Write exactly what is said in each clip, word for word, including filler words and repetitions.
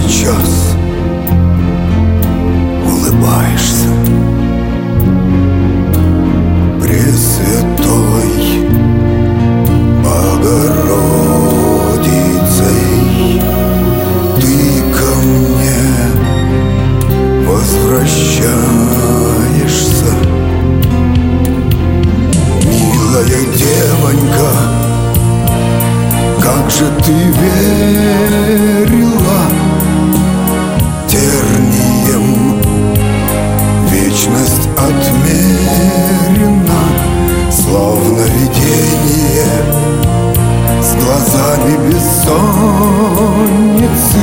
сейчас улыбаешься Пресвятой Богородицей. Ты ко мне возвращаешься, милая девонька. Как же ты верила тернием, вечность отмерена, словно видение с глазами бессонницы.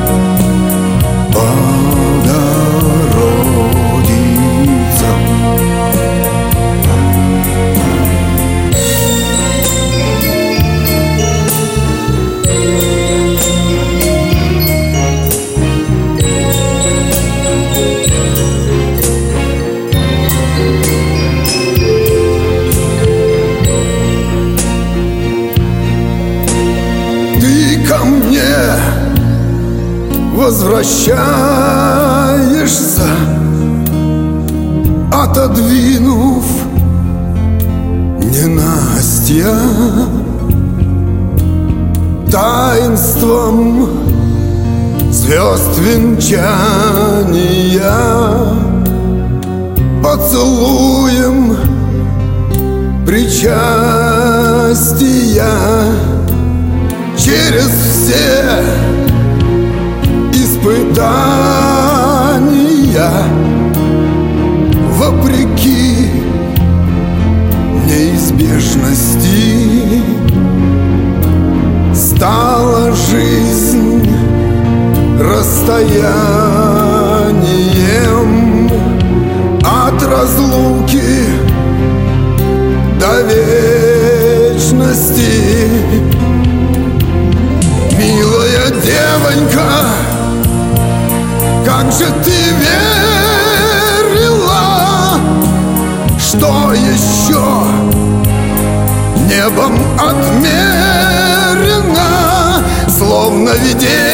Богородица. Ко мне возвращаешься, отодвинув ненастья, таинством звезд венчания, поцелуем причастия. Через все испытания, вопреки неизбежности, стала жизнь расстоянием от разлуки до вечности. Милая девонька, как же ты верила, что еще небом отмерено, словно видение